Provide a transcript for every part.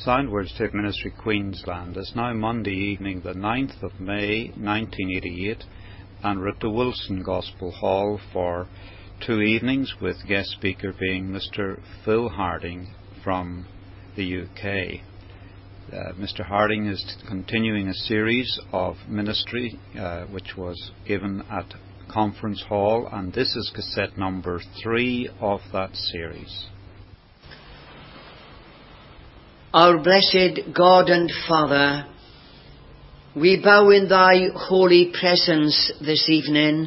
Soundwords Take Ministry Queensland is now Monday evening, the 9th of May 1988, and we're at the Wilson Gospel Hall for 2 evenings, with guest speaker being Mr. Phil Harding from the UK. Mr. Harding is continuing a series of ministry which was given at Conference Hall, and this is cassette number 3 of that series. Our blessed God and Father, we bow in thy holy presence this evening,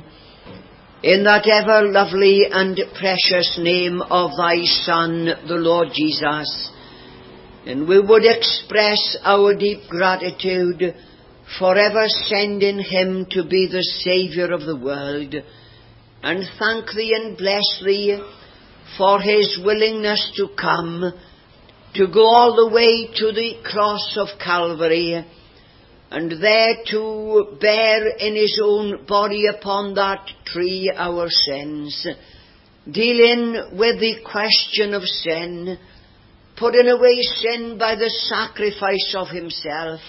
in that ever lovely and precious name of thy Son, the Lord Jesus, and we would express our deep gratitude for ever sending him to be the Saviour of the world, and thank thee and bless thee for his willingness to come, to go all the way to the cross of Calvary, and there to bear in his own body upon that tree our sins, dealing with the question of sin, putting away sin by the sacrifice of himself,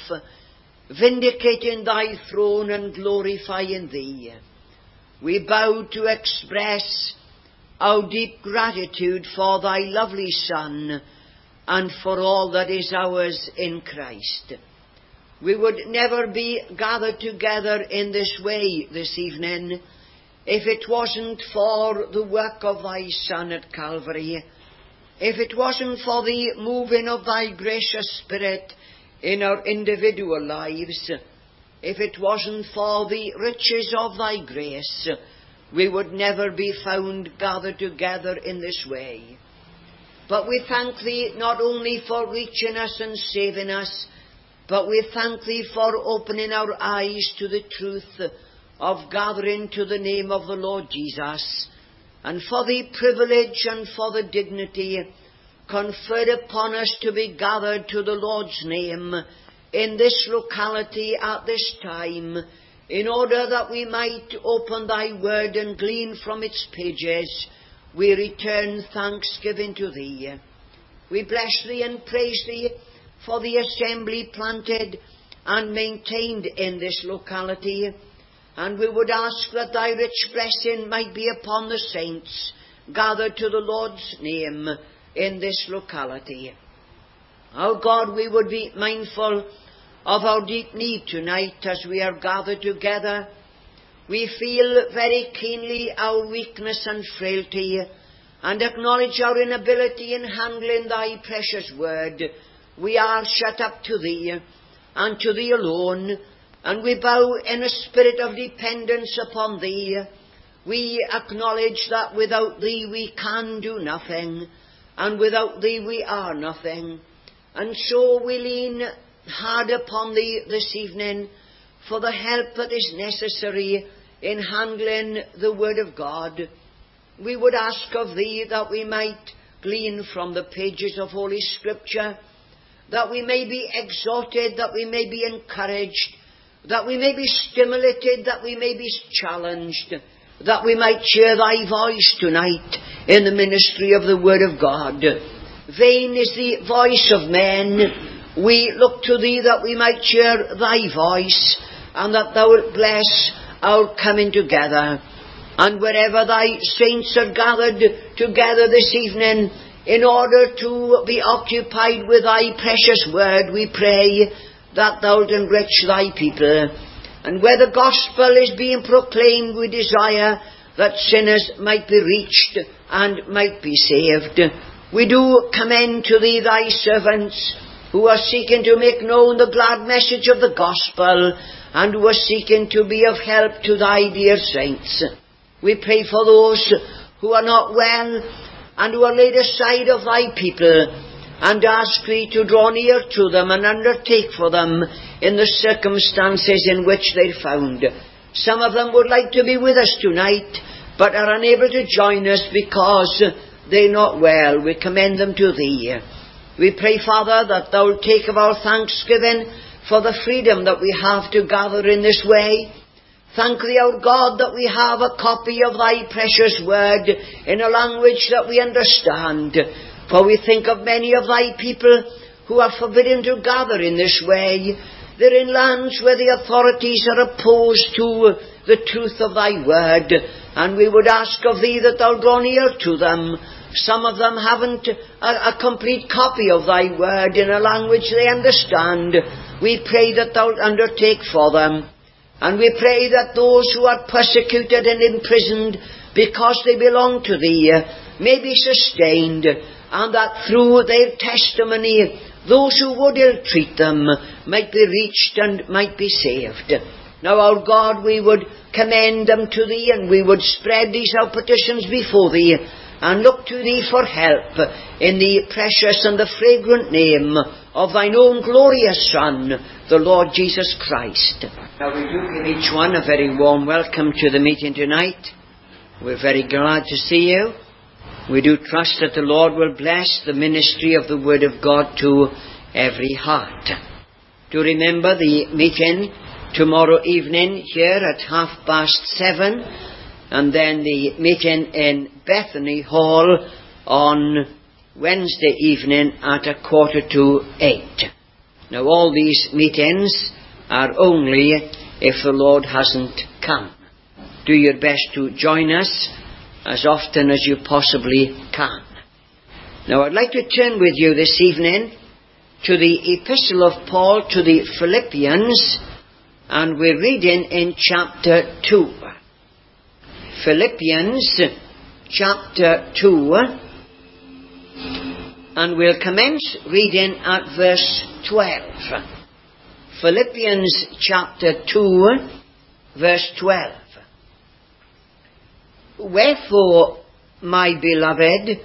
vindicating thy throne and glorifying thee. We bow to express our deep gratitude for thy lovely Son, and for all that is ours in Christ. We would never be gathered together in this way this evening if it wasn't for the work of thy Son at Calvary, if it wasn't for the moving of thy gracious Spirit in our individual lives, if it wasn't for the riches of thy grace, we would never be found gathered together in this way. But we thank thee not only for reaching us and saving us, but we thank thee for opening our eyes to the truth of gathering to the name of the Lord Jesus, and for the privilege and for the dignity conferred upon us to be gathered to the Lord's name in this locality at this time, in order that we might open thy word and glean from its pages. We return thanksgiving to thee. We bless thee and praise thee for the assembly planted and maintained in this locality, and we would ask that thy rich blessing might be upon the saints gathered to the Lord's name in this locality. Our God, we would be mindful of our deep need tonight as we are gathered together. We feel very keenly our weakness and frailty, and acknowledge our inability in handling thy precious word. We are shut up to thee, and to thee alone, and we bow in a spirit of dependence upon thee. We acknowledge that without thee we can do nothing, and without thee we are nothing. And so we lean hard upon thee this evening for the help that is necessary in handling the Word of God. We would ask of thee that we might glean from the pages of Holy Scripture, that we may be exhorted, that we may be encouraged, that we may be stimulated, that we may be challenged, that we might hear thy voice tonight in the ministry of the Word of God. Vain is the voice of men. We look to thee that we might hear thy voice, and that thou wilt bless our coming together. And wherever thy saints are gathered together this evening in order to be occupied with thy precious word, we pray that thou wilt enrich thy people. And where the gospel is being proclaimed, we desire that sinners might be reached and might be saved. We do commend to thee thy servants who are seeking to make known the glad message of the gospel, and who are seeking to be of help to thy dear saints. We pray for those who are not well and who are laid aside of thy people, and ask thee to draw near to them and undertake for them in the circumstances in which they're found. Some of them would like to be with us tonight, but are unable to join us because they're not well. We commend them to thee. We pray, Father, that thou wilt take of our thanksgiving for the freedom that we have to gather in this way. Thank thee, our God, that we have a copy of thy precious word in a language that we understand. For we think of many of thy people who are forbidden to gather in this way. They're in lands where the authorities are opposed to the truth of thy word, and we would ask of thee that thou draw near to them. Some of them haven't a complete copy of thy word in a language they understand. We pray that thou undertake for them. And we pray that those who are persecuted and imprisoned because they belong to thee may be sustained, and that through their testimony those who would ill-treat them might be reached and might be saved. Now, our God, we would commend them to thee, and we would spread these our petitions before thee, and look to thee for help in the precious and the fragrant name of thine own glorious Son, the Lord Jesus Christ. Now, we do give each one a very warm welcome to the meeting tonight. We're very glad to see you. We do trust that the Lord will bless the ministry of the Word of God to every heart. To remember the meeting tomorrow evening here at 7:30, and then the meeting in Bethany Hall on Wednesday evening at 7:45. Now, all these meetings are only if the Lord hasn't come. Do your best to join us as often as you possibly can. Now, I'd like to turn with you this evening to the Epistle of Paul to the Philippians, and we're reading in chapter 2. Philippians chapter 2, and we'll commence reading at verse 12. Philippians chapter 2, verse 12. Wherefore, my beloved,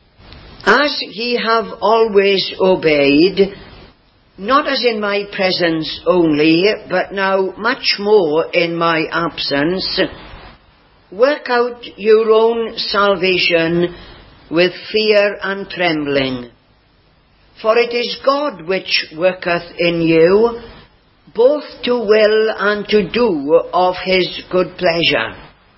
as ye have always obeyed, not as in my presence only, but now much more in my absence, work out your own salvation with fear and trembling. For it is God which worketh in you, both to will and to do of his good pleasure.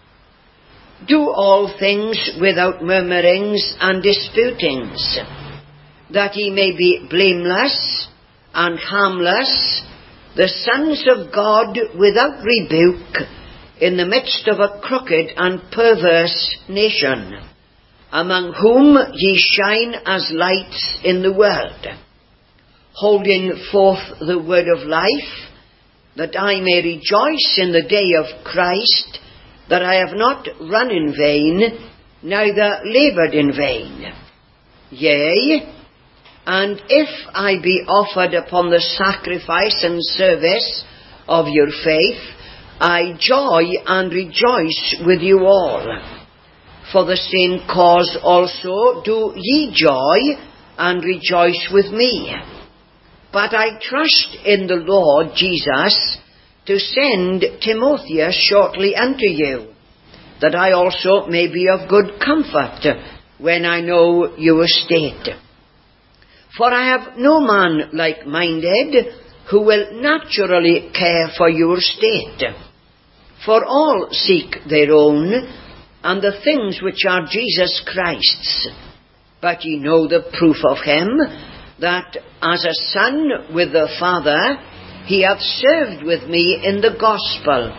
Do all things without murmurings and disputings, that ye may be blameless and harmless, the sons of God without rebuke, in the midst of a crooked and perverse nation, among whom ye shine as lights in the world, holding forth the word of life, that I may rejoice in the day of Christ, that I have not run in vain, neither laboured in vain. Yea, and if I be offered upon the sacrifice and service of your faith, I joy and rejoice with you all. For the same cause also do ye joy and rejoice with me. But I trust in the Lord Jesus to send Timotheus shortly unto you, that I also may be of good comfort when I know your state. For I have no man like-minded who will naturally care for your state. For all seek their own, and the things which are Jesus Christ's. But ye know the proof of him, that as a son with the Father, he hath served with me in the gospel.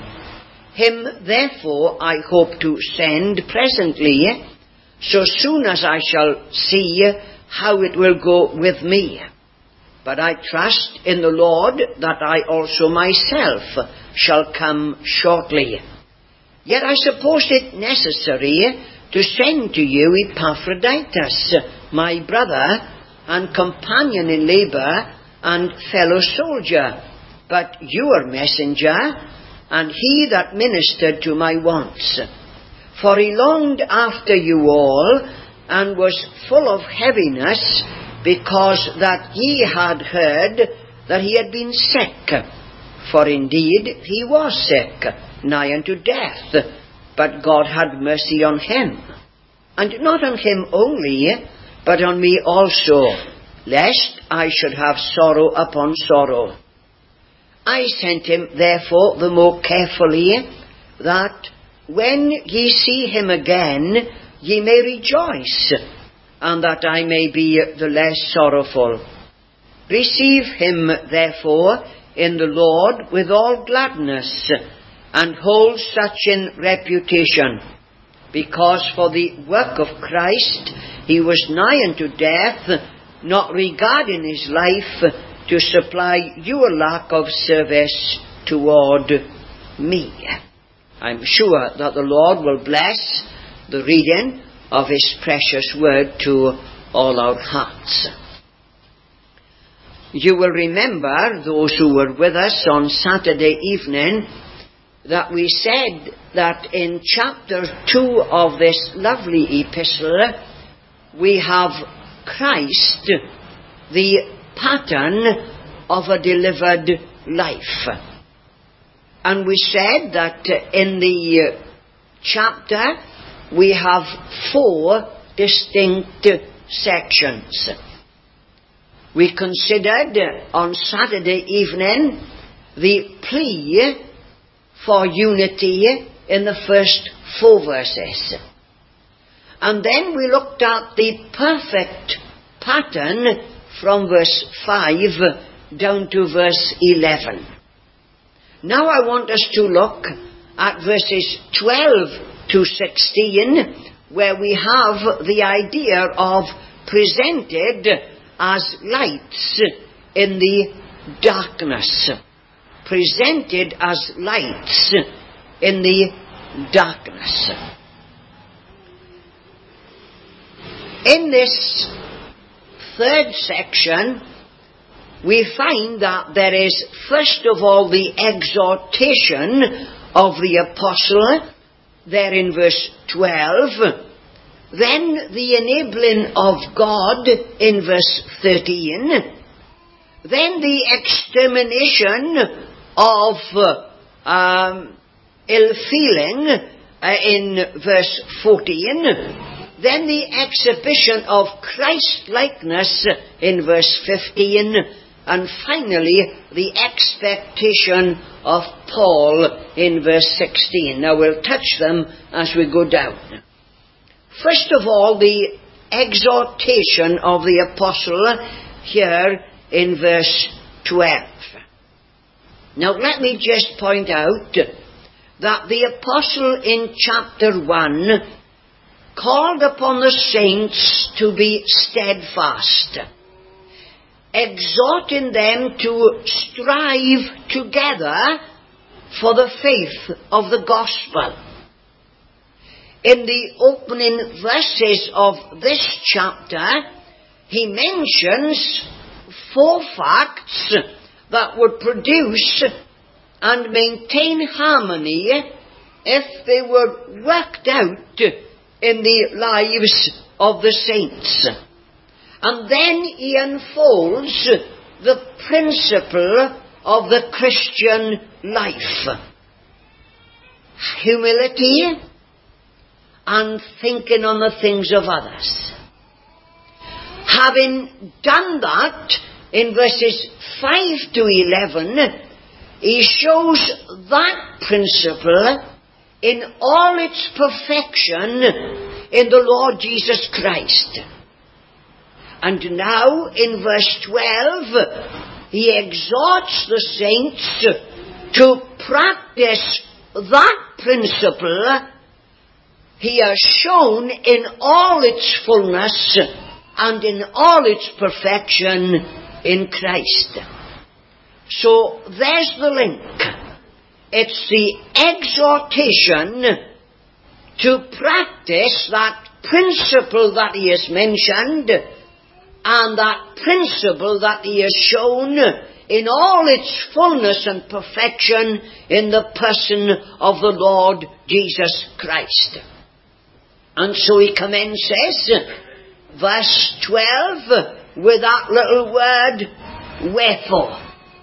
Him therefore I hope to send presently, so soon as I shall see how it will go with me. But I trust in the Lord that I also myself shall come shortly. Yet I suppose it necessary to send to you Epaphroditus, my brother and companion in labour and fellow soldier, but your messenger, and he that ministered to my wants. For he longed after you all, and was full of heaviness, because that ye had heard that he had been sick. For indeed he was sick, nigh unto death, but God had mercy on him. And not on him only, but on me also, lest I should have sorrow upon sorrow. I sent him therefore the more carefully, that when ye see him again, ye may rejoice, and that I may be the less sorrowful. Receive him, therefore, in the Lord with all gladness, and hold such in reputation, because for the work of Christ he was nigh unto death, not regarding his life, to supply your lack of service toward me. I'm sure that the Lord will bless the reading of his precious word to all our hearts. You will remember, those who were with us on Saturday evening, that we said that in chapter 2 of this lovely epistle, we have Christ, the pattern of a delivered life. And we said that in the chapter we have 4 distinct sections. We considered on Saturday evening the plea for unity in the first 4 verses. And then we looked at the perfect pattern from verse 5 down to verse 11. Now I want us to look at verses 12 to 16, where we have the idea of presented as lights in the darkness. Presented as lights in the darkness. In this 3rd section, we find that there is first of all the exhortation of the apostle, there in verse 12, then the enabling of God in verse 13, then the extermination of ill feeling in verse 14, then the exhibition of Christ-likeness in verse 15, and finally the expectation of Paul in verse 16. Now we'll touch them as we go down. First of all, the exhortation of the apostle here in verse 12. Now let me just point out that the apostle in chapter 1 called upon the saints to be steadfast, exhorting them to strive together for the faith of the gospel. In the opening verses of this chapter, he mentions 4 facts that would produce and maintain harmony if they were worked out in the lives of the saints. And then he unfolds the principle of the Christian life. Humility and thinking on the things of others. Having done that, in verses 5 to 11, he shows that principle in all its perfection in the Lord Jesus Christ. And now, in verse 12, he exhorts the saints to practice that principle he has shown in all its fullness and in all its perfection in Christ. So there's the link. It's the exhortation to practice that principle that he has mentioned, and that principle that he has shown in all its fullness and perfection in the person of the Lord Jesus Christ. And so he commences verse 12 with that little word, wherefore.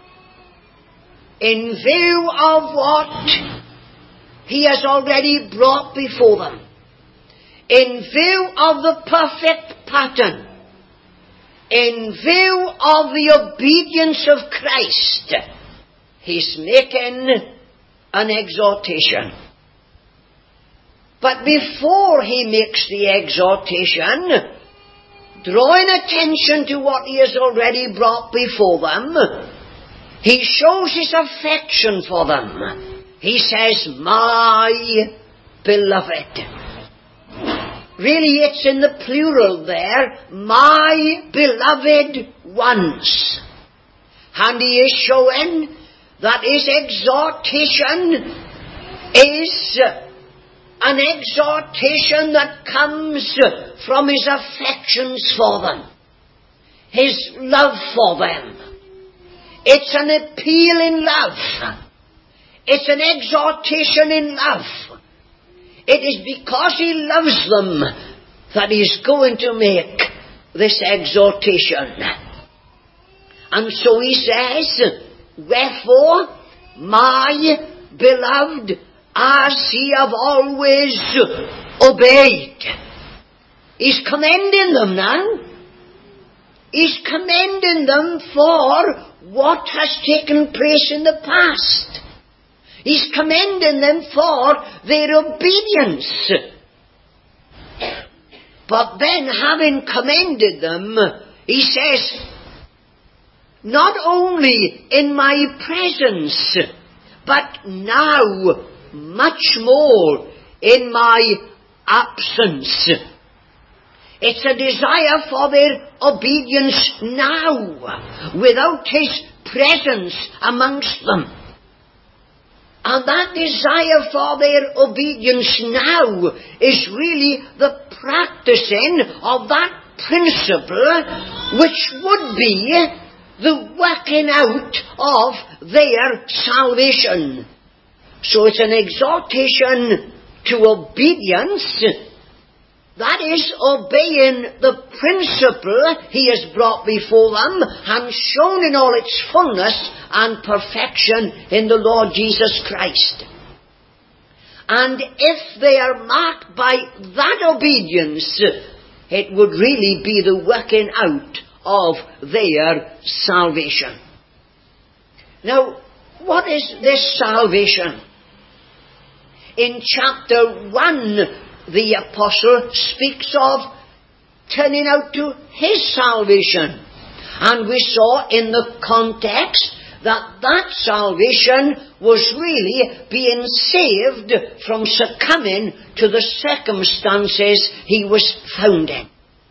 In view of what he has already brought before them, in view of the perfect pattern, in view of the obedience of Christ, he's making an exhortation. But before he makes the exhortation, drawing attention to what he has already brought before them, he shows his affection for them. He says, my beloved. Really, it's in the plural there, my beloved ones. And he is showing that his exhortation is an exhortation that comes from his affections for them, his love for them. It's an appeal in love. It's an exhortation in love. It is because he loves them that he's going to make this exhortation. And so he says, wherefore, my beloved, as ye have always obeyed. He's commending them now. He's commending them for what has taken place in the past. He's commending them for their obedience. But then, having commended them, he says, not only in my presence, but now much more in my absence. It's a desire for their obedience now, without his presence amongst them. And that desire for their obedience now is really the practicing of that principle which would be the working out of their salvation. So it's an exhortation to obedience. That is, obeying the principle he has brought before them and shown in all its fullness and perfection in the Lord Jesus Christ. And if they are marked by that obedience, it would really be the working out of their salvation. Now, what is this salvation? In chapter 1, the apostle speaks of turning out to his salvation. And we saw in the context that salvation was really being saved from succumbing to the circumstances he was found in.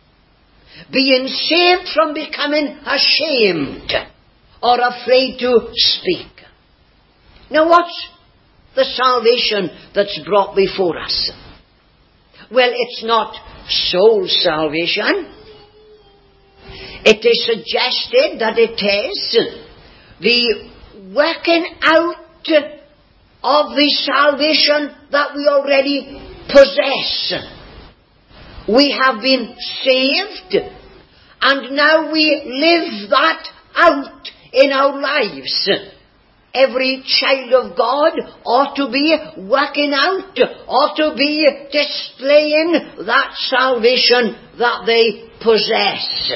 Being saved from becoming ashamed or afraid to speak. Now what's the salvation that's brought before us? Well, it's not soul salvation. It is suggested that it is the working out of the salvation that we already possess. We have been saved, and now we live that out in our lives. Every child of God ought to be working out, ought to be displaying that salvation that they possess.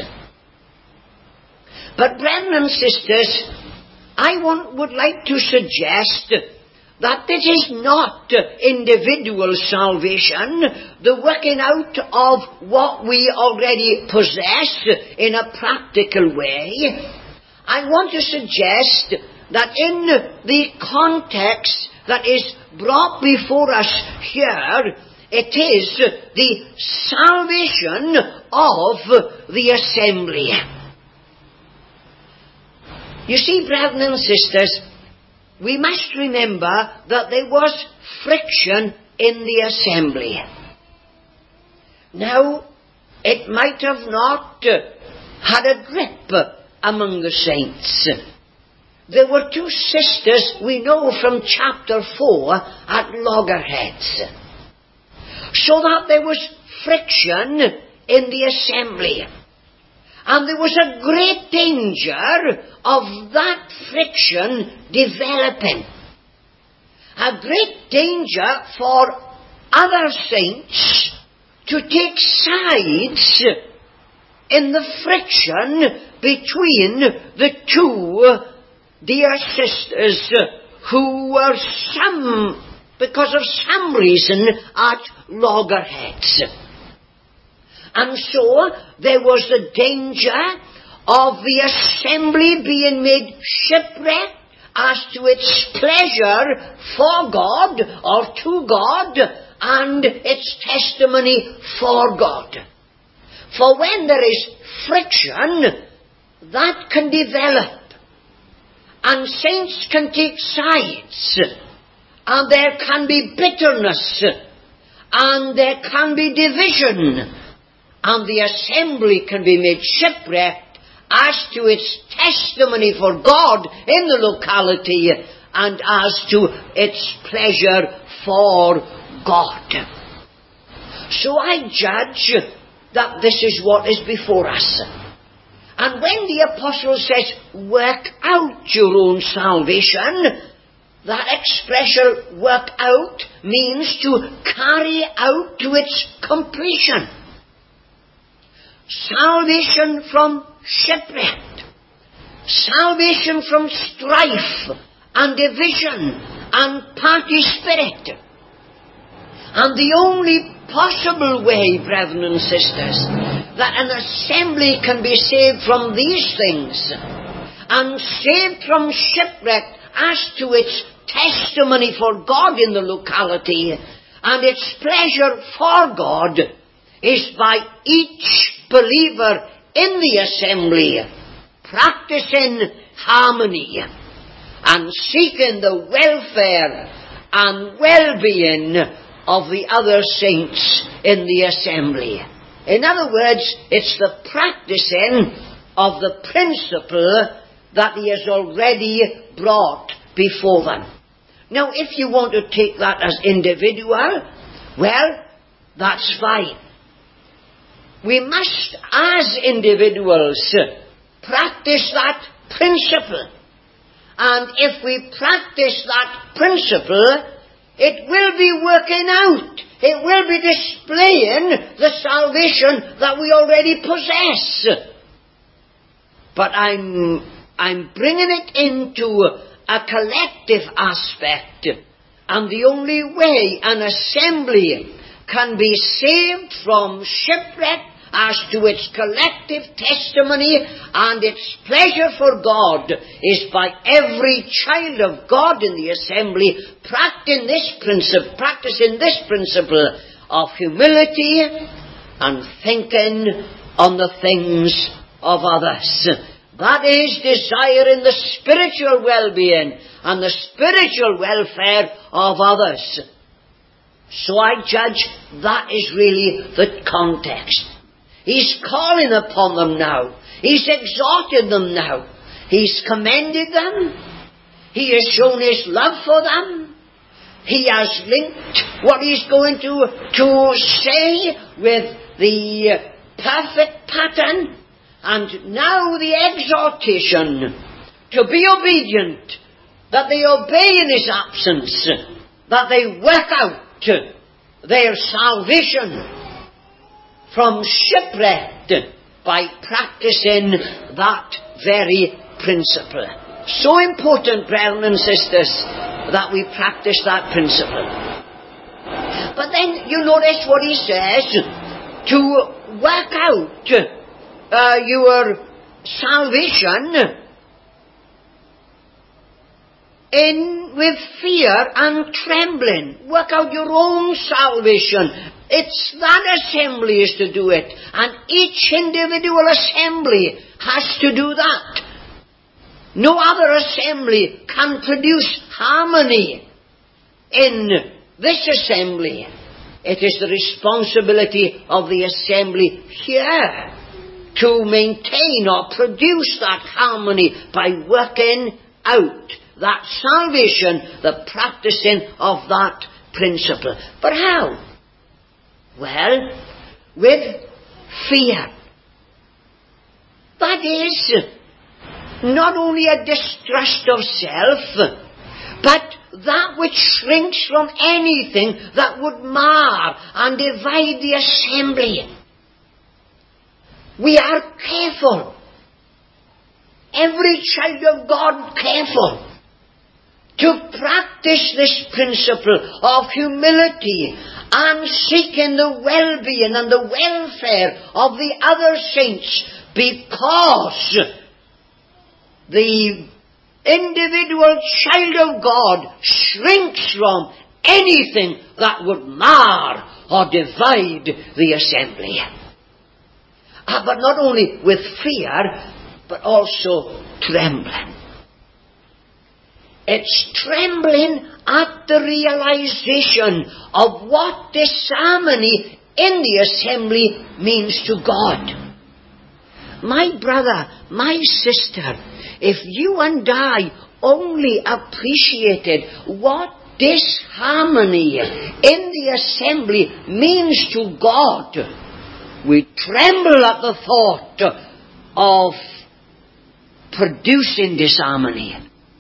But brethren and sisters, I would like to suggest that this is not individual salvation, the working out of what we already possess in a practical way. I want to suggest that in the context that is brought before us here, it is the salvation of the assembly. You see, brethren and sisters, we must remember that there was friction in the assembly. Now, it might have not had a grip among the saints. There were two sisters we know from chapter 4 at loggerheads. So that there was friction in the assembly. And there was a great danger of that friction developing. A great danger for other saints to take sides in the friction between the two dear sisters who were because of some reason at loggerheads. And so there was the danger of the assembly being made shipwrecked as to its pleasure for God or to God and its testimony for God. For when there is friction, that can develop, and saints can take sides, and there can be bitterness, and there can be division, and the assembly can be made shipwrecked as to its testimony for God in the locality and as to its pleasure for God. So I judge that this is what is before us. And when the apostle says, work out your own salvation, that expression, work out, means to carry out to its completion. Salvation from shipwreck, salvation from strife and division and party spirit. And the only possible way, brethren and sisters, that an assembly can be saved from these things and saved from shipwreck as to its testimony for God in the locality and its pleasure for God is by each believer in the assembly practicing harmony and seeking the welfare and well-being of the other saints in the assembly. In other words, it's the practicing of the principle that he has already brought before them. Now, if you want to take that as individual, well, that's fine. We must, as individuals, practice that principle. And if we practice that principle, it will be working out. It will be displaying the salvation that we already possess. But I'm bringing it into a collective aspect. And the only way an assembly can be saved from shipwreck as to its collective testimony and its pleasure for God is by every child of God in the assembly practicing this principle of humility and thinking on the things of others. That is desiring the spiritual well-being and the spiritual welfare of others. So I judge that is really the context. He's calling upon them now. He's exhorted them now. He's commended them. He has shown his love for them. He has linked what he's going to say with the perfect pattern. And now the exhortation to be obedient, that they obey in his absence, that they work out their salvation from shipwreck by practicing that very principle. So important, brethren and sisters, that we practice that principle. But then you notice what he says, to work out your salvation with fear and trembling. Work out your own salvation. It's that assembly is to do it. And each individual assembly has to do that. No other assembly can produce harmony in this assembly. It is the responsibility of the assembly here to maintain or produce that harmony by working out that salvation, the practicing of that principle. But how? Well, with fear. That is not only a distrust of self, but that which shrinks from anything that would mar and divide the assembly. We are careful. Every child of God careful to practice this principle of humility and seeking the well-being and the welfare of the other saints, because the individual child of God shrinks from anything that would mar or divide the assembly. But not only with fear, but also trembling. It's trembling at the realization of what disharmony in the assembly means to God. My brother, my sister, if you and I only appreciated what disharmony in the assembly means to God, we tremble at the thought of producing disharmony.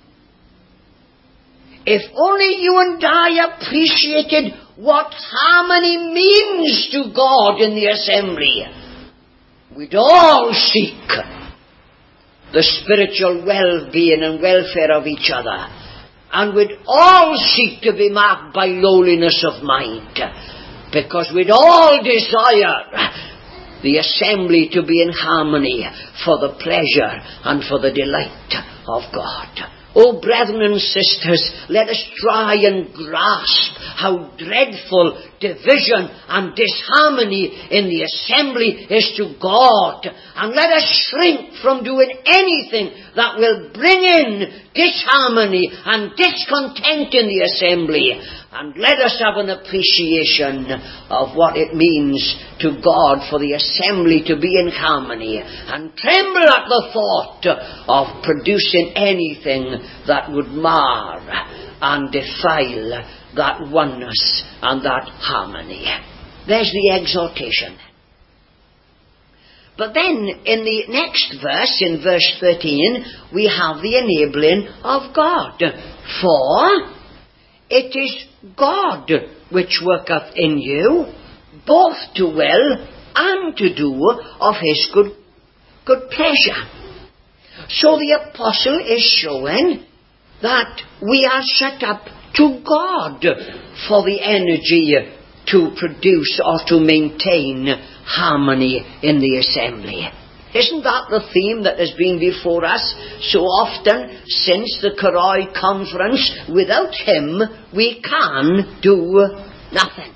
If only you and I appreciated what harmony means to God in the assembly, we'd all seek the spiritual well-being and welfare of each other, and we'd all seek to be marked by lowliness of mind, because we'd all desire the assembly to be in harmony for the pleasure and for the delight of God. Oh, brethren and sisters, let us try and grasp how dreadful division and disharmony in the assembly is to God. And let us shrink from doing anything that will bring in disharmony and discontent in the assembly. And let us have an appreciation of what it means to God for the assembly to be in harmony, and tremble at the thought of producing anything that would mar and defile that oneness and that harmony. There's the exhortation. But then in the next verse, in verse 13, we have the enabling of God. For it is God which worketh in you, both to will and to do of his good pleasure. So the apostle is showing that we are set up to God for the energy to produce or to maintain harmony in the assembly. Isn't that the theme that has been before us so often since the Karoi conference? Without him, we can do nothing.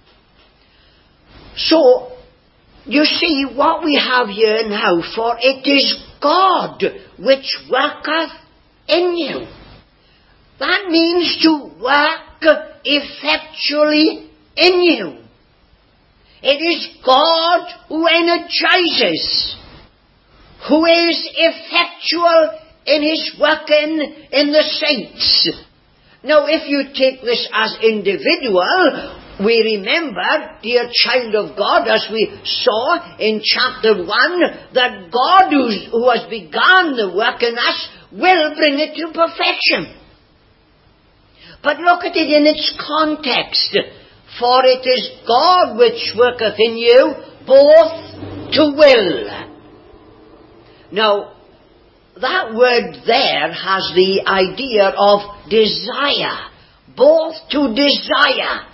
So, you see what we have here now, for it is God which worketh in you. That means to work effectually in you. It is God who energizes, who is effectual in his working in the saints. Now, if you take this as individual, we remember, dear child of God, as we saw in chapter 1, that God who has begun the work in us will bring it to perfection. But look at it in its context. For it is God which worketh in you both to will. Now, that word there has the idea of desire. Both to desire.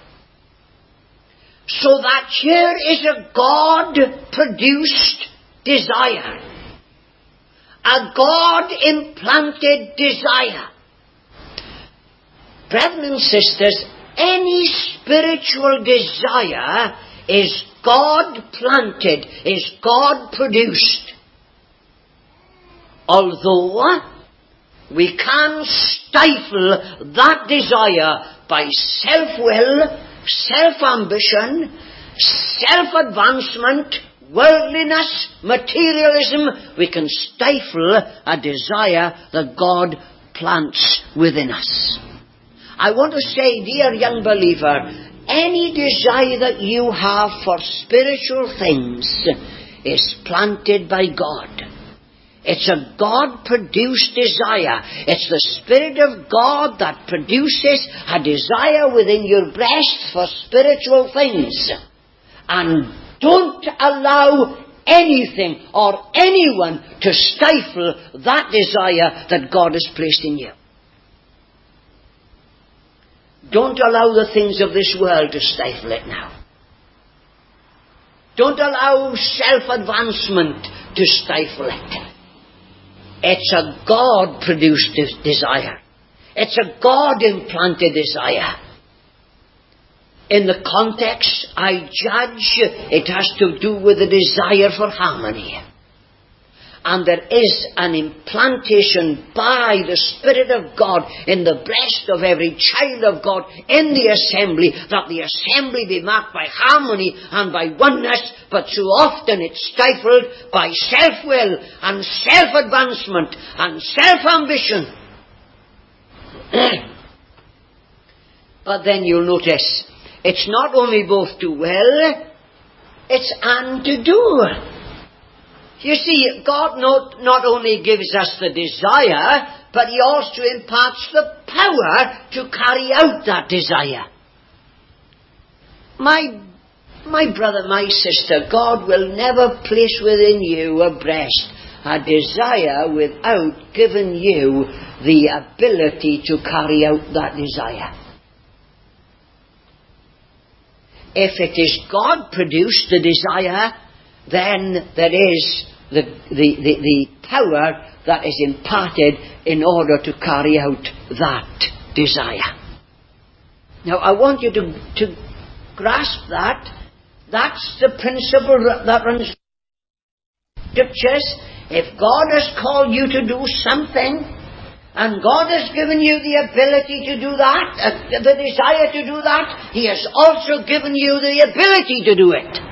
So that here is a God-produced desire. A God-implanted desire. Brethren and sisters, any spiritual desire is God-planted, is God-produced. Although we can stifle that desire by self-will, self-ambition, self-advancement, worldliness, materialism, we can stifle a desire that God plants within us. I want to say, dear young believer, any desire that you have for spiritual things is planted by God. It's a God-produced desire. It's the Spirit of God that produces a desire within your breast for spiritual things. And don't allow anything or anyone to stifle that desire that God has placed in you. Don't allow the things of this world to stifle it now. Don't allow self-advancement to stifle it. It's a God-produced desire. It's a God-implanted desire. In the context, I judge it has to do with the desire for harmony. And there is an implantation by the Spirit of God in the breast of every child of God in the assembly, that the assembly be marked by harmony and by oneness, but so often it's stifled by self-will and self-advancement and self-ambition. But then you'll notice, it's not only both to will, it's and to do. You see, God not only gives us the desire, but He also imparts the power to carry out that desire. My brother, my sister, God will never place within you a desire without giving you the ability to carry out that desire. If it is God produced, the desire, then there is the power that is imparted in order to carry out that desire. Now I want you to grasp that. That's the principle that runs scriptures. If God has called you to do something, and God has given you the ability to do that, the desire to do that, He has also given you the ability to do it.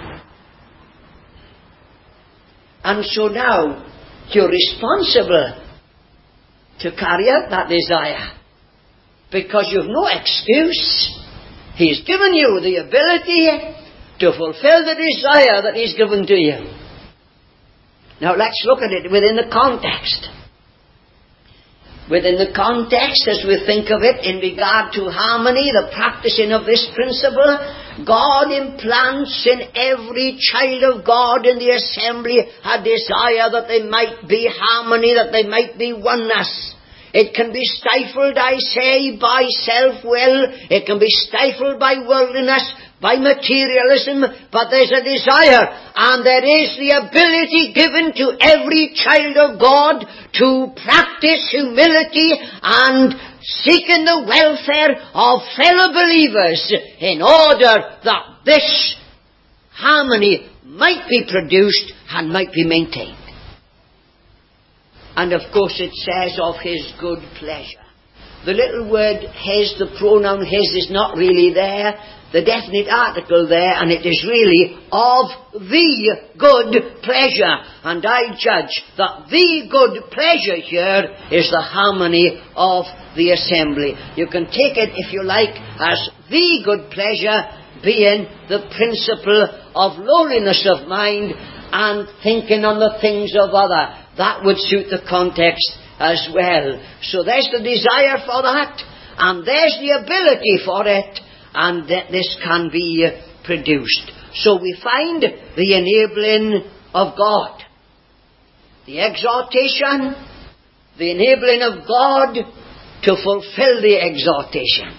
And so now, you're responsible to carry out that desire, because you've no excuse. He's given you the ability to fulfill the desire that He's given to you. Now let's look at it within the context. Within the context, as we think of it in regard to harmony, the practicing of this principle, God implants in every child of God in the assembly a desire that there might be harmony, that there might be oneness. It can be stifled, I say, by self-will. It can be stifled by worldliness, by materialism, but there's a desire, and there is the ability given to every child of God to practice humility and seeking the welfare of fellow believers in order that this harmony might be produced and might be maintained. And of course it says of His good pleasure. The little word His, the pronoun His, is not really there. The definite article there, and it is really of the good pleasure. And I judge that the good pleasure here is the harmony of the assembly. You can take it, if you like, as the good pleasure being the principle of lowliness of mind and thinking on the things of other. That would suit the context as well. So there's the desire for that, and there's the ability for it, and that this can be produced. So we find the enabling of God. The exhortation, the enabling of God to fulfill the exhortation.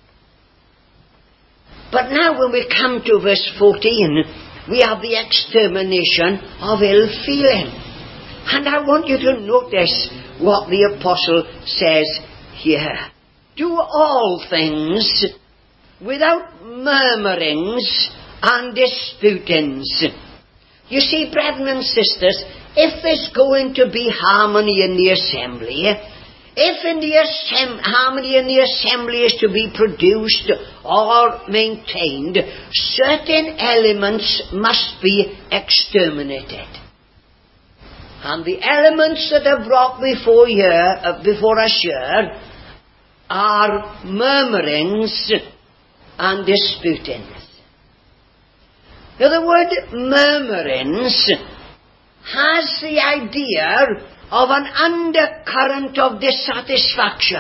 But now when we come to verse 14, we have the extermination of ill feeling. And I want you to notice what the apostle says here. Do all things without murmurings and disputings. You see, brethren and sisters, if there's going to be harmony in the assembly, if harmony in the assembly is to be produced or maintained, certain elements must be exterminated. And the elements that are brought before us here are murmurings and disputings. Now the word murmurings has the idea of an undercurrent of dissatisfaction,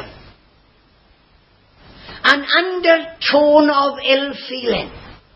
an undertone of ill feeling.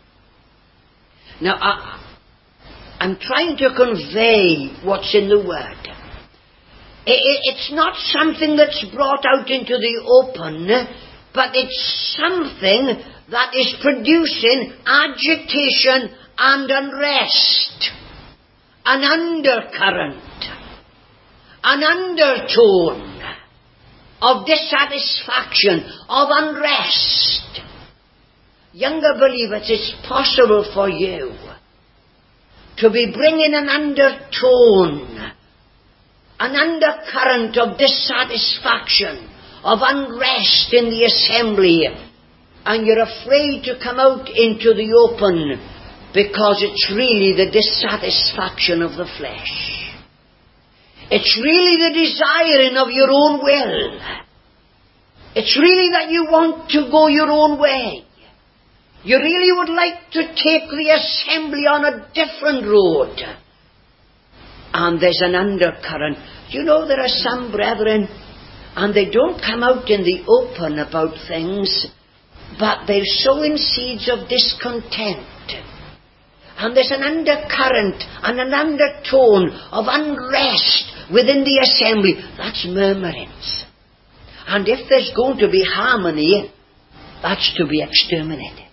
Now I'm trying to convey what's in the word. It's not something that's brought out into the open. but it's something that is producing agitation and unrest, an undercurrent, an undertone of dissatisfaction, of unrest. Younger believers, it's possible for you to be bringing an undertone, an undercurrent of dissatisfaction, of unrest in the assembly, and you're afraid to come out into the open because it's really the dissatisfaction of the flesh. It's really the desiring of your own will. It's really that you want to go your own way. You really would like to take the assembly on a different road. And there's an undercurrent. You know, there are some brethren, and they don't come out in the open about things, but they're sowing seeds of discontent. And there's an undercurrent and an undertone of unrest within the assembly. That's murmurings. And if there's going to be harmony, that's to be exterminated.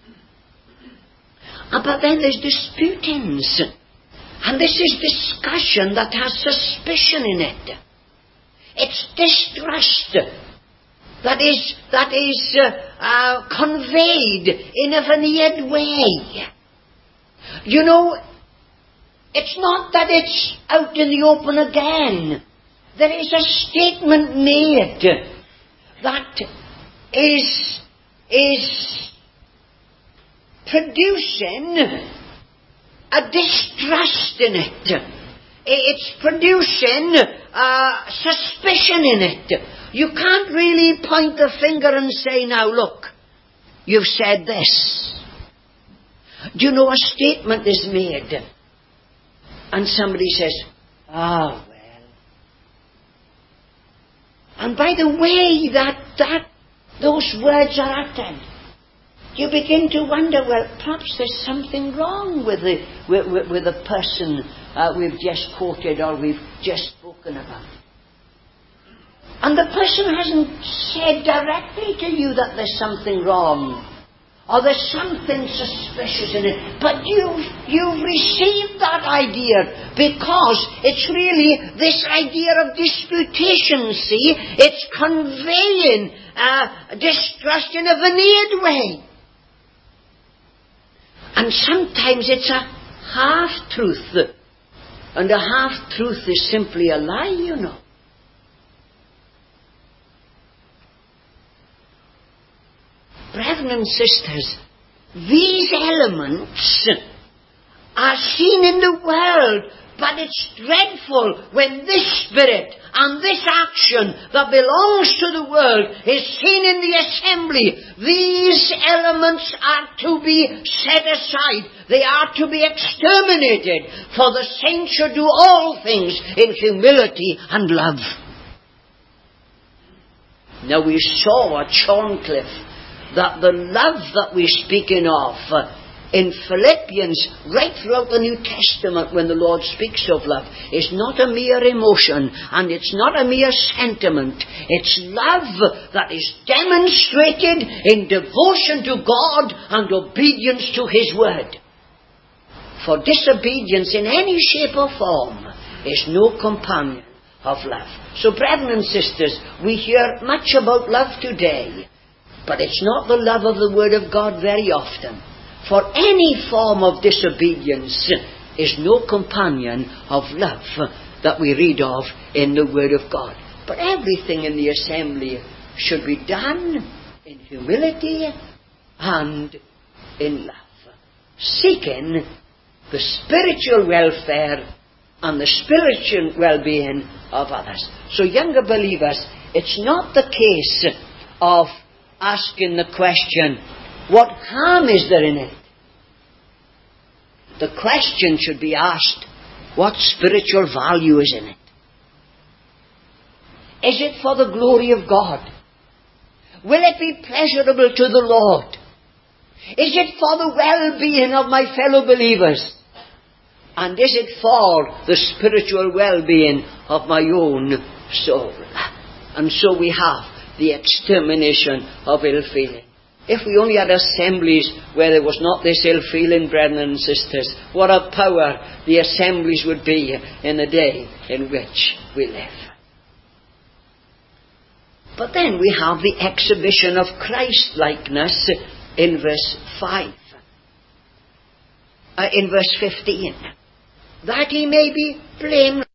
But then there's disputings. And this is discussion that has suspicion in it. It's distrust that is conveyed in a veneered way. You know, it's not that it's out in the open again. There is a statement made that is producing a distrust in it. It's producing suspicion in it. You can't really point the finger and say, now look, you've said this. Do you know, a statement is made and somebody says, well. And by the way that those words are uttered, you begin to wonder, well, perhaps there's something wrong with the person we've just quoted or we've just spoken about. And the person hasn't said directly to you that there's something wrong or there's something suspicious in it, but you've received that idea because it's really this idea of disputation, see? It's conveying distrust in a veneered way. And sometimes it's a half-truth. And a half-truth is simply a lie, you know. Brethren and sisters, these elements are seen in the world, but it's dreadful when this spirit and this action that belongs to the world is seen in the assembly. These elements are to be set aside. They are to be exterminated, for the saints should do all things in humility and love. Now we saw at Shorncliffe that the love that we're speaking of in Philippians, right throughout the New Testament when the Lord speaks of love, is not a mere emotion and it's not a mere sentiment. It's love that is demonstrated in devotion to God and obedience to His word. For disobedience in any shape or form is no companion of love. So, brethren and sisters, we hear much about love today, but it's not the love of the Word of God very often. For any form of disobedience is no companion of love that we read of in the Word of God. But everything in the assembly should be done in humility and in love, seeking the spiritual welfare and the spiritual well-being of others. So, younger believers, it's not the case of asking the question, what harm is there in it? The question should be asked, what spiritual value is in it? Is it for the glory of God? Will it be pleasurable to the Lord? Is it for the well-being of my fellow believers? And is it for the spiritual well-being of my own soul? And so we have the extermination of ill feeling. If we only had assemblies where there was not this ill feeling, brethren and sisters, what a power the assemblies would be in the day in which we live. But then we have the exhibition of Christ-likeness in verse 5. In verse 15. That he may be blameless.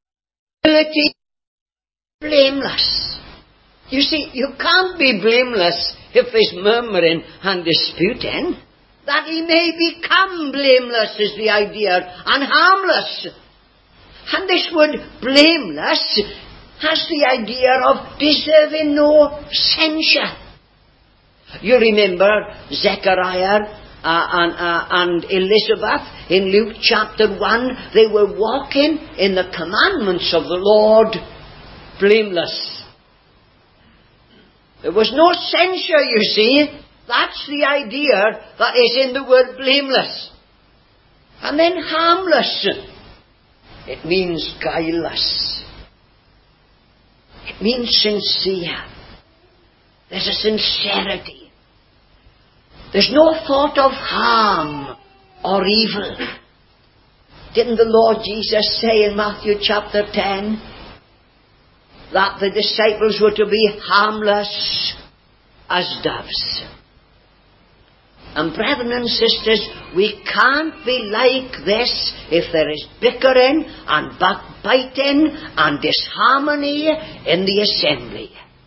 Blameless. You see, you can't be blameless if there's murmuring and disputing. That he may become blameless is the idea, and harmless. And this word blameless has the idea of deserving no censure. You remember Zechariah and Elizabeth in Luke chapter 1. They were walking in the commandments of the Lord blameless. There was no censure, you see. That's the idea that is in the word blameless. And then harmless. It means guileless. It means sincere. There's a sincerity. There's no thought of harm or evil. Didn't the Lord Jesus say in Matthew chapter 10 that the disciples were to be harmless as doves? And brethren and sisters, we can't be like this if there is bickering and backbiting and disharmony in the assembly.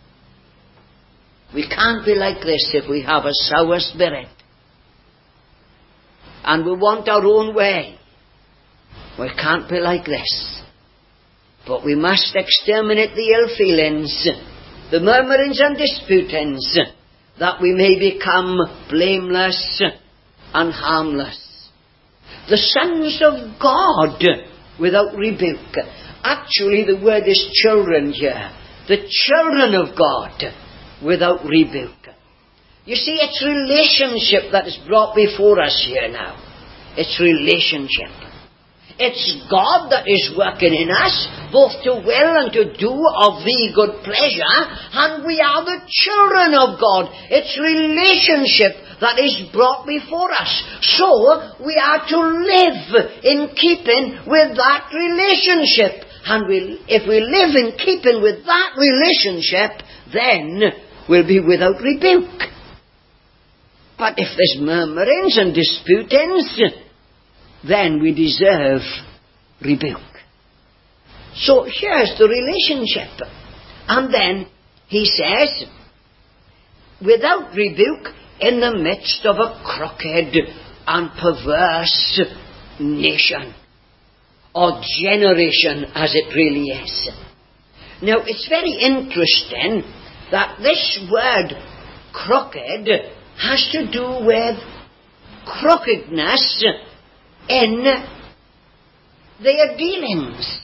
We can't be like this if we have a sour spirit and we want our own way. We can't be like this. But we must exterminate the ill feelings, the murmurings and disputings, that we may become blameless and harmless. The sons of God without rebuke. Actually, the word is children here. The children of God without rebuke. You see, it's relationship that is brought before us here now. It's relationship. It's God that is working in us, both to will and to do of the good pleasure, and we are the children of God. It's relationship that is brought before us. So, we are to live in keeping with that relationship. And if we live in keeping with that relationship, then we'll be without rebuke. But if there's murmurings and disputings, then we deserve rebuke. So here's the relationship. And then he says, without rebuke in the midst of a crooked and perverse nation, or generation as it really is. Now it's very interesting that this word crooked has to do with crookedness in their dealings.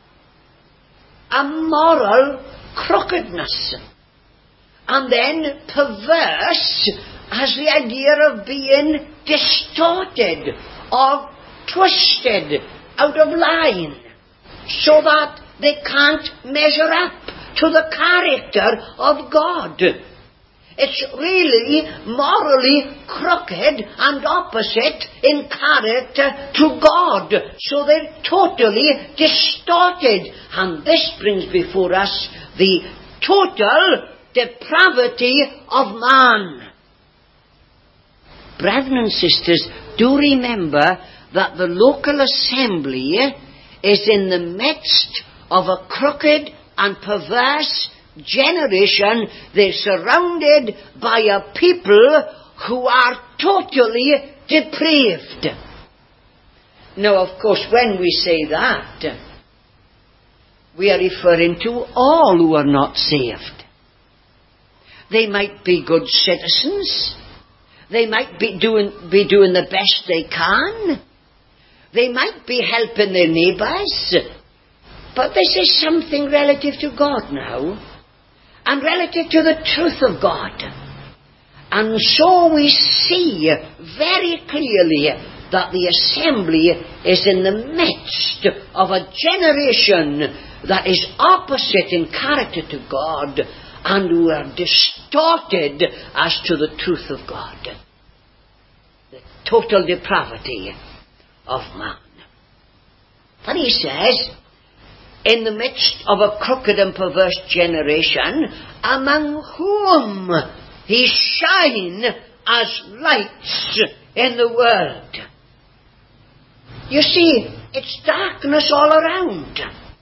A moral crookedness. And then perverse has the idea of being distorted or twisted out of line, so that they can't measure up to the character of God. It's really morally crooked and opposite in character to God. So they're totally distorted. And this brings before us the total depravity of man. Brethren and sisters, do remember that the local assembly is in the midst of a crooked and perverse generation. They're surrounded by a people who are totally depraved. Now, of course, when we say that, we are referring to all who are not saved. They might be good citizens. They might be doing the best they can. They might be helping their neighbours. But this is something relative to God now, and relative to the truth of God. And so we see very clearly that the assembly is in the midst of a generation that is opposite in character to God, and who are distorted as to the truth of God. The total depravity of man. And he says, in the midst of a crooked and perverse generation, among whom he shine as lights in the world. You see, it's darkness all around.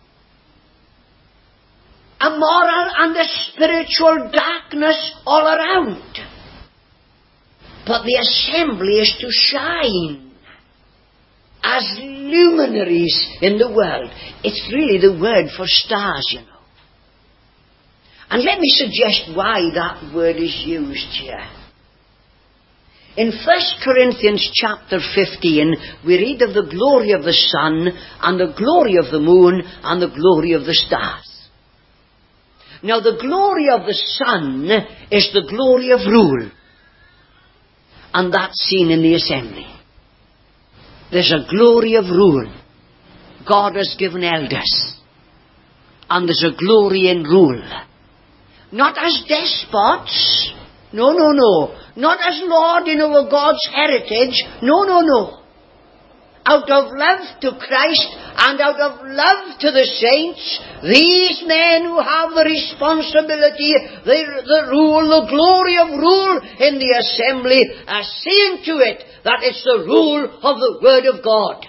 A moral and a spiritual darkness all around. But the assembly is to shine as luminaries in the world. It's really the word for stars, you know. And let me suggest why that word is used here. In 1 Corinthians chapter 15, we read of the glory of the sun, and the glory of the moon, and the glory of the stars. Now, the glory of the sun is the glory of rule. And that's seen in the assembly. There's a glory of rule. God has given elders. And there's a glory in rule. Not as despots. No. Not as lording over God's heritage. No. Out of love to Christ and out of love to the saints, these men who have the responsibility, the rule, the glory of rule in the assembly, are seeing to it that it's the rule of the Word of God.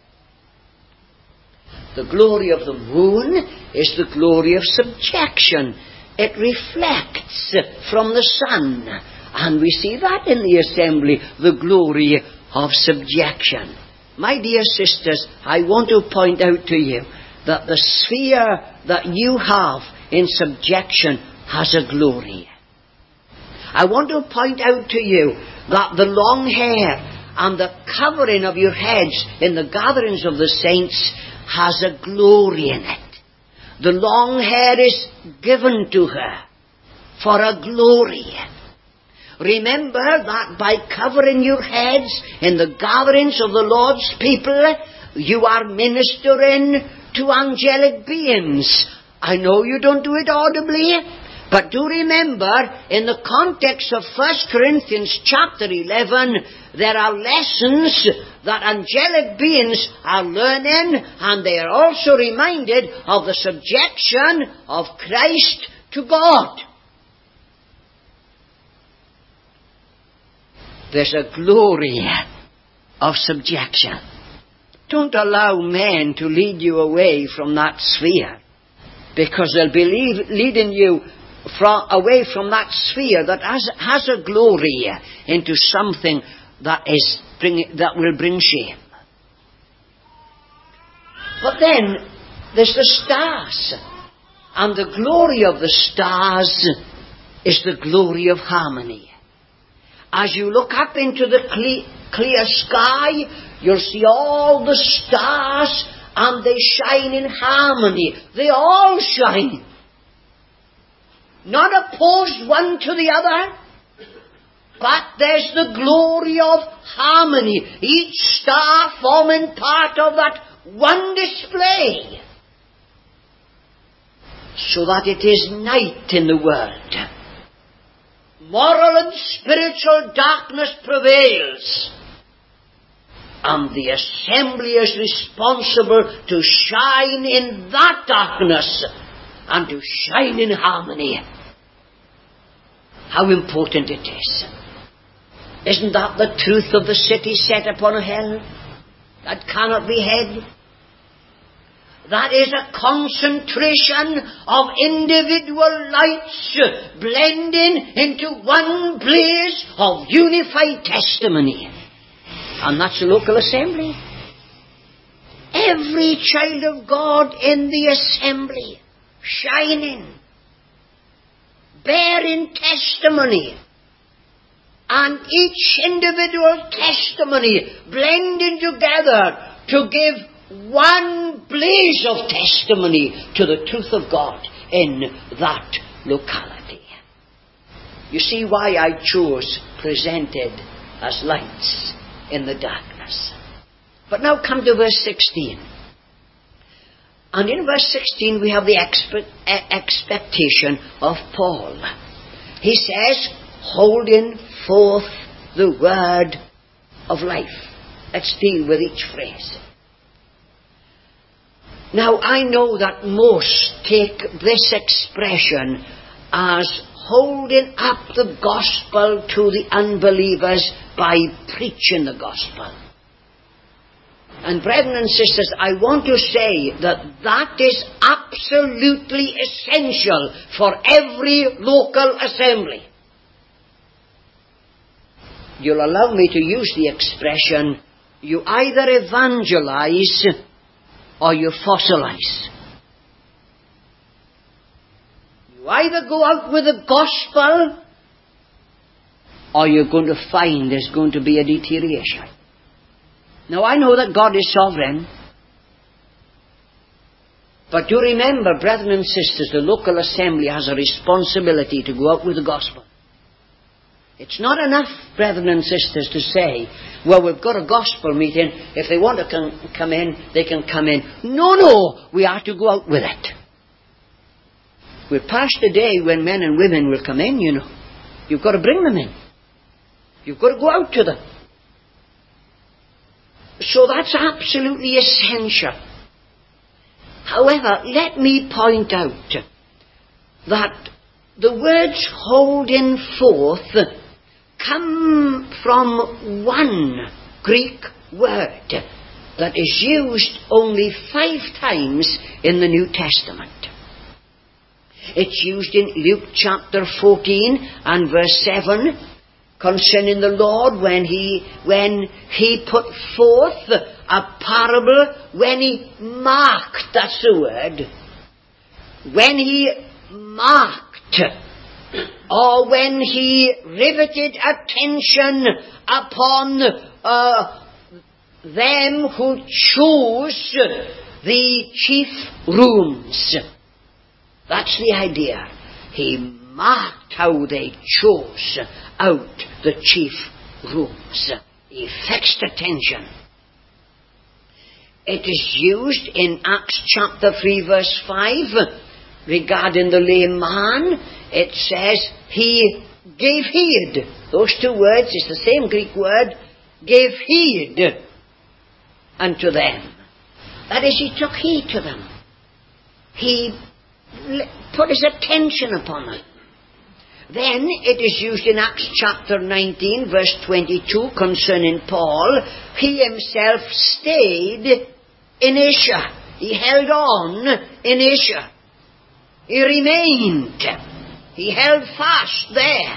The glory of the moon is the glory of subjection. It reflects from the sun. And we see that in the assembly, the glory of subjection. My dear sisters, I want to point out to you that the sphere that you have in subjection has a glory. I want to point out to you that the long hair and the covering of your heads in the gatherings of the saints has a glory in it. The long hair is given to her for a glory. Remember that by covering your heads in the gatherings of the Lord's people, you are ministering to angelic beings. I know you don't do it audibly, but do remember, in the context of 1 Corinthians chapter 11, there are lessons that angelic beings are learning, and they are also reminded of the subjection of Christ to God. There's a glory of subjection. Don't allow men to lead you away from that sphere, because they'll be leading you away from that sphere that has a glory into something that will bring shame. But then there's the stars, and the glory of the stars is the glory of harmony. As you look up into the clear sky, you'll see all the stars, and they shine in harmony. They all shine. Not opposed one to the other, but there's the glory of harmony. Each star forming part of that one display. So that it is night in the world. Moral and spiritual darkness prevails. And the assembly is responsible to shine in that darkness and to shine in harmony. How important it is. Isn't that the truth of the city set upon a hill that cannot be hid? That is a concentration of individual lights blending into one blaze of unified testimony. And that's the local assembly. Every child of God in the assembly shining, bearing testimony, and each individual testimony blending together to give one blaze of testimony to the truth of God in that locality. You see why I chose presented as lights in the darkness. But now come to verse 16. And in verse 16 we have the expectation of Paul. He says, holding forth the word of life. Let's deal with each phrase. Now, I know that most take this expression as holding up the gospel to the unbelievers by preaching the gospel. And brethren and sisters, I want to say that that is absolutely essential for every local assembly. You'll allow me to use the expression, you either evangelize or you fossilize. You either go out with the gospel or you're going to find there's going to be a deterioration. Now, I know that God is sovereign, but do remember, brethren and sisters, the local assembly has a responsibility to go out with the gospel. It's not enough, brethren and sisters, to say, well, we've got a gospel meeting. If they want to come in, they can come in. No, we are to go out with it. We're past the day when men and women will come in, you know. You've got to bring them in. You've got to go out to them. So that's absolutely essential. However, let me point out that the words holding forth come from one Greek word that is used only 5 times in the New Testament. It's used in Luke chapter 14 and verse 7 concerning the Lord when he put forth a parable, when he marked, that's the word, when he marked, or when he riveted attention upon them who chose the chief rooms. That's the idea. He marked how they chose out the chief rooms. He fixed attention. It is used in Acts chapter 3 verse 5 regarding the lame man. It says he gave heed. Those 2 words is the same Greek word. Gave heed unto them. That is, he took heed to them. He put his attention upon them. Then it is used in Acts chapter 19 verse 22 concerning Paul. He himself stayed in Asia. He held on in Asia. He remained. He held fast there.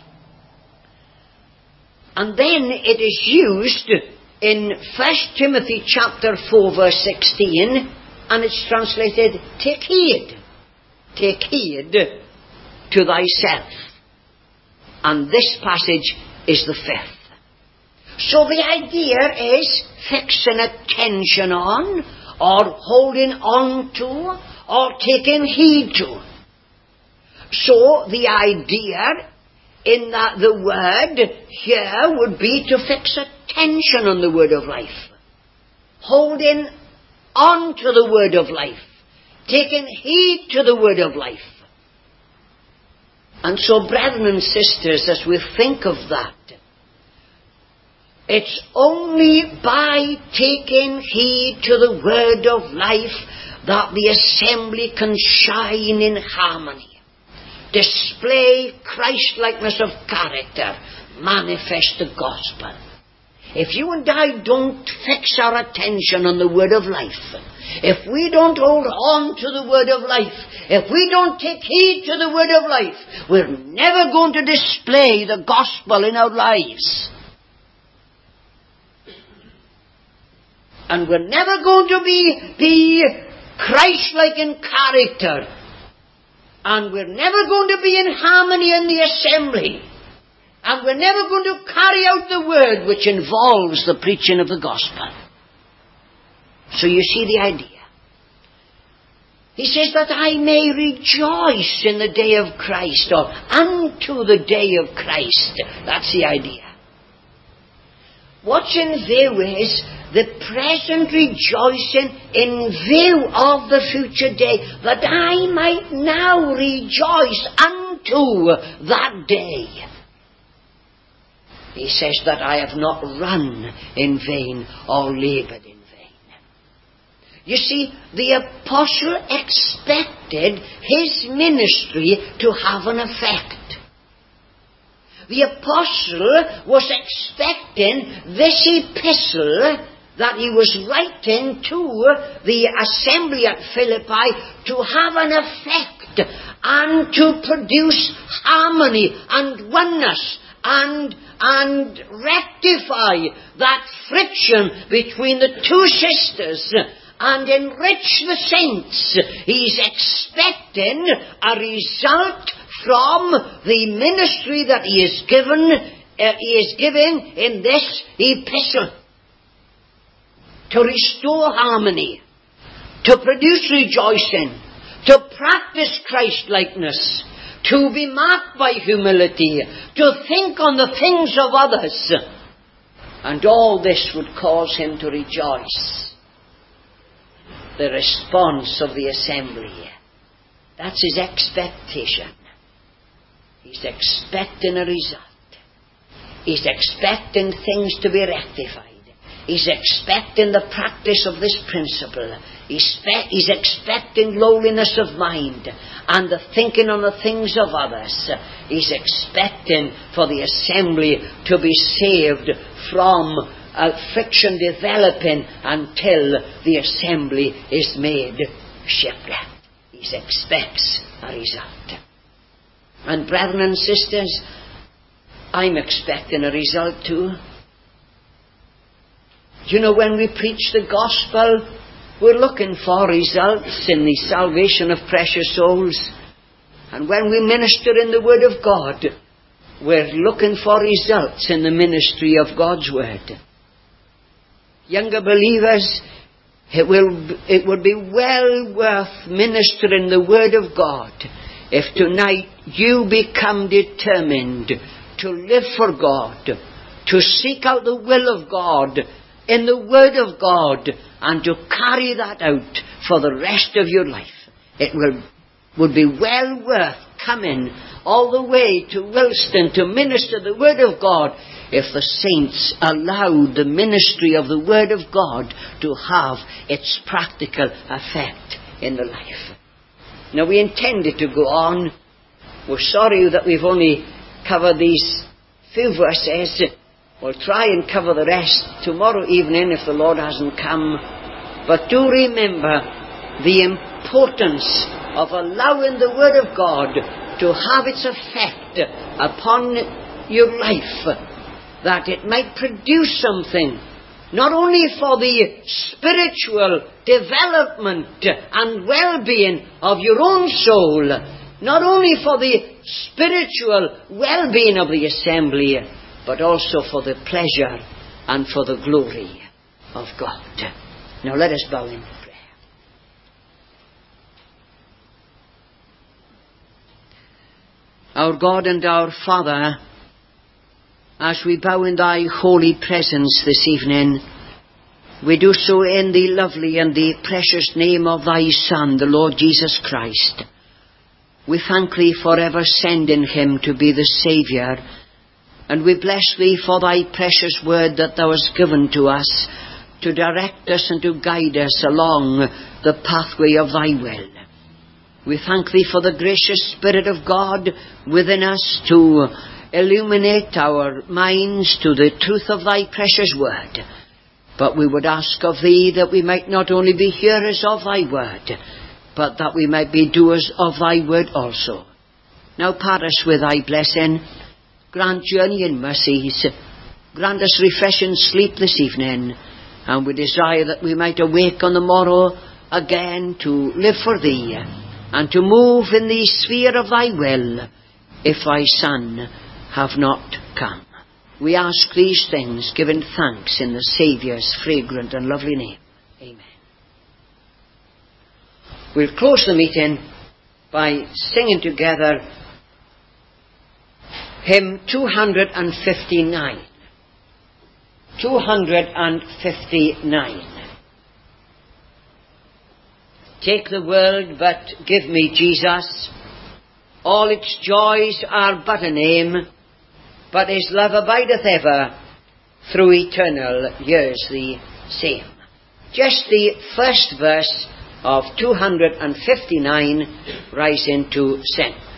And then it is used in 1 Timothy chapter 4 verse 16, and it's translated, take heed. Take heed to thyself. And this passage is the 5th. So the idea is fixing attention on, or holding on to, or taking heed to. So the idea in that the word here would be to fix attention on the word of life. Holding on to the word of life. Taking heed to the word of life. And so, brethren and sisters, as we think of that, it's only by taking heed to the word of life that the assembly can shine in harmony, display Christ-likeness of character, manifest the gospel. If you and I don't fix our attention on the word of life, if we don't hold on to the word of life, if we don't take heed to the word of life, we're never going to display the gospel in our lives. And we're never going to be Christ-like in character. And we're never going to be in harmony in the assembly. And we're never going to carry out the word which involves the preaching of the gospel. So you see the idea. He says that I may rejoice in the day of Christ, or unto the day of Christ. That's the idea. What's in view is the present rejoicing in view of the future day, that I might now rejoice unto that day. He says that I have not run in vain or laboured in vain. You see, the apostle expected his ministry to have an effect. The apostle was expecting this epistle that he was writing to the assembly at Philippi to have an effect and to produce harmony and oneness and rectify that friction between the two sisters and enrich the saints. He's expecting a result from the ministry that he is giving in this epistle, to restore harmony, to produce rejoicing, to practice Christ-likeness, to be marked by humility, to think on the things of others. And all this would cause him to rejoice. The response of the assembly. That's his expectation. He's expecting a result. He's expecting things to be rectified. He's expecting the practice of this principle. He's expecting lowliness of mind and the thinking on the things of others. He's expecting for the assembly to be saved from friction developing until the assembly is made shipwrecked. He expects a result. And brethren and sisters, I'm expecting a result too. You know, when we preach the gospel, we're looking for results in the salvation of precious souls. And when we minister in the Word of God, we're looking for results in the ministry of God's Word. Younger believers, it would be well worth ministering the Word of God if tonight you become determined to live for God, to seek out the will of God in the Word of God, and to carry that out for the rest of your life. It would be well worth coming all the way to Wilston to minister the Word of God if the saints allowed the ministry of the Word of God to have its practical effect in the life. Now, we intended to go on. We're sorry that we've only covered these few verses. We'll try and cover the rest tomorrow evening if the Lord hasn't come. But do remember the importance of allowing the Word of God to have its effect upon your life, that it might produce something, not only for the spiritual development and well-being of your own soul, not only for the spiritual well-being of the assembly, but also for the pleasure and for the glory of God. Now let us bow in prayer. Our God and our Father, as we bow in thy holy presence this evening, we do so in the lovely and the precious name of thy Son, the Lord Jesus Christ. We thank thee for ever sending him to be the Saviour, and we bless thee for thy precious word that thou hast given to us to direct us and to guide us along the pathway of thy will. We thank thee for the gracious Spirit of God within us to illuminate our minds to the truth of thy precious word. But we would ask of thee that we might not only be hearers of thy word, but that we might be doers of thy word also. Now part us with thy blessing. Grant journey in mercies. Grant us refreshing sleep this evening. And we desire that we might awake on the morrow again to live for thee and to move in the sphere of thy will if thy Son have not come. We ask these things, giving thanks in the Saviour's fragrant and lovely name. Amen. We'll close the meeting by singing together hymn 259. 259. Take the world, but give me Jesus. All its joys are but a name, but his love abideth ever, through eternal years the same. Just the first verse of 259 rise into scent.